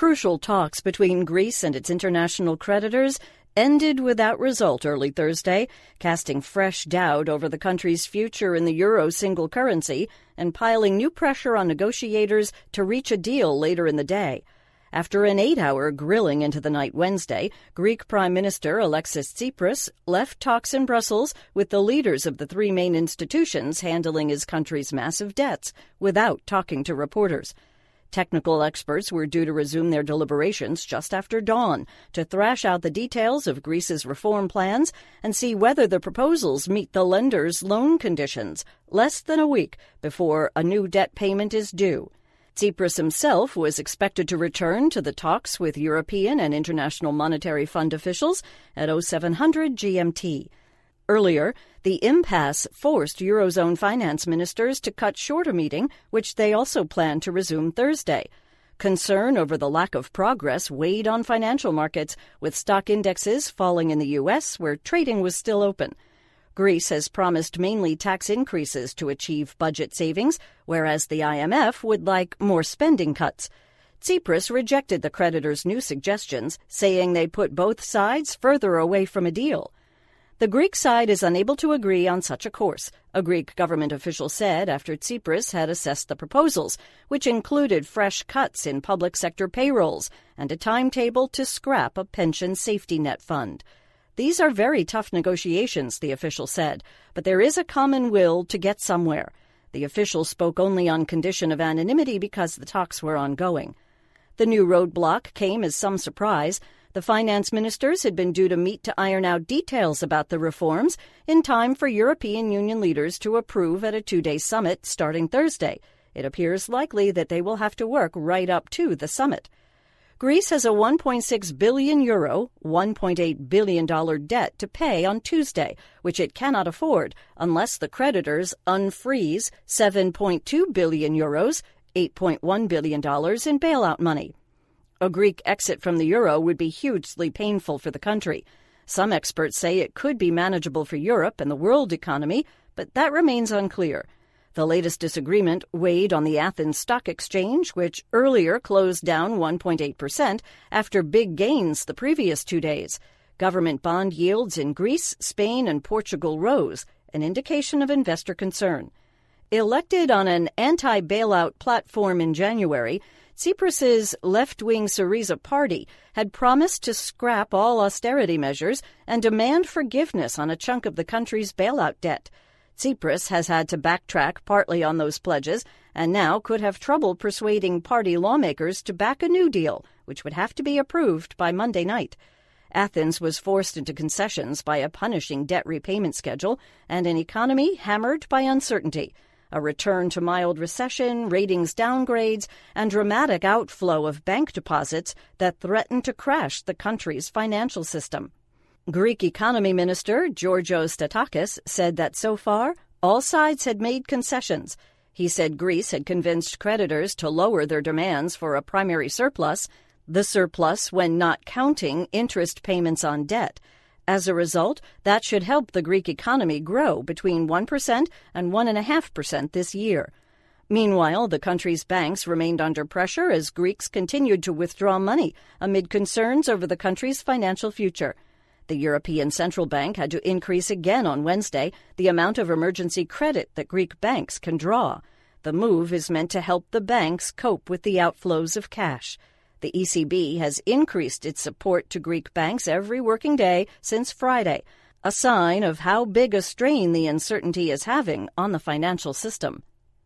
crucial talks between Greece and its international creditors ended without result early Thursday, casting fresh doubt over the country's future in the euro single currency and piling new pressure on negotiators to reach a deal later in the day. After an 8-hour grilling into the night Wednesday, Greek Prime Minister Alexis Tsipras left talks in Brussels with the leaders of the three main institutions handling his country's massive debts without talking to reporters. Technical experts were due to resume their deliberations just after dawn to thrash out the details of Greece's reform plans and see whether the proposals meet the lenders' loan conditions less than a week before a new debt payment is due. Tsipras himself was expected to return to the talks with European and International Monetary Fund officials at 0700 GMT. Earlier, the impasse forced Eurozone finance ministers to cut short a meeting, which they also plan to resume Thursday. Concern over the lack of progress weighed on financial markets, with stock indexes falling in the U.S., where trading was still open. Greece has promised mainly tax increases to achieve budget savings, whereas the IMF would like more spending cuts. Tsipras rejected the creditors' new suggestions, saying they put both sides further away from a deal. The Greek side is unable to agree on such a course, a Greek government official said after Tsipras had assessed the proposals, which included fresh cuts in public sector payrolls and a timetable to scrap a pension safety net fund. These are very tough negotiations, the official said, but there is a common will to get somewhere. The official spoke only on condition of anonymity because the talks were ongoing. The new roadblock came as some surprise. The finance ministers had been due to meet to iron out details about the reforms in time for European Union leaders to approve at a 2-day summit starting Thursday. It appears likely that they will have to work right up to the summit. Greece has a €1.6 billion, $1.8 billion debt to pay on Tuesday, which it cannot afford unless the creditors unfreeze €7.2 billion, $8.1 billion in bailout money. A Greek exit from the euro would be hugely painful for the country. Some experts say it could be manageable for Europe and the world economy, but that remains unclear. The latest disagreement weighed on the Athens Stock Exchange, which earlier closed down 1.8% after big gains the previous 2 days. Government bond yields in Greece, Spain, and Portugal rose, an indication of investor concern. Elected on an anti-bailout platform in January, Tsipras's left-wing Syriza party had promised to scrap all austerity measures and demand forgiveness on a chunk of the country's bailout debt. Tsipras has had to backtrack partly on those pledges and now could have trouble persuading party lawmakers to back a new deal, which would have to be approved by Monday night. Athens was forced into concessions by a punishing debt repayment schedule and an economy hammered by uncertainty. A return to mild recession, ratings downgrades, and dramatic outflow of bank deposits that threatened to crash the country's financial system. Greek Economy Minister Georgios Statakis said that so far, all sides had made concessions. He said Greece had convinced creditors to lower their demands for a primary surplus, the surplus when not counting interest payments on debt. As a result, that should help the Greek economy grow between 1% and 1.5% this year. Meanwhile, the country's banks remained under pressure as Greeks continued to withdraw money amid concerns over the country's financial future. The European Central Bank had to increase again on Wednesday the amount of emergency credit that Greek banks can draw. The move is meant to help the banks cope with the outflows of cash. The ECB has increased its support to Greek banks every working day since Friday, a sign of how big a strain the uncertainty is having on the financial system.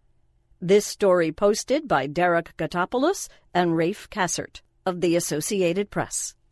This story posted by Derek Gatopoulos and Rafe Kassert of the Associated Press.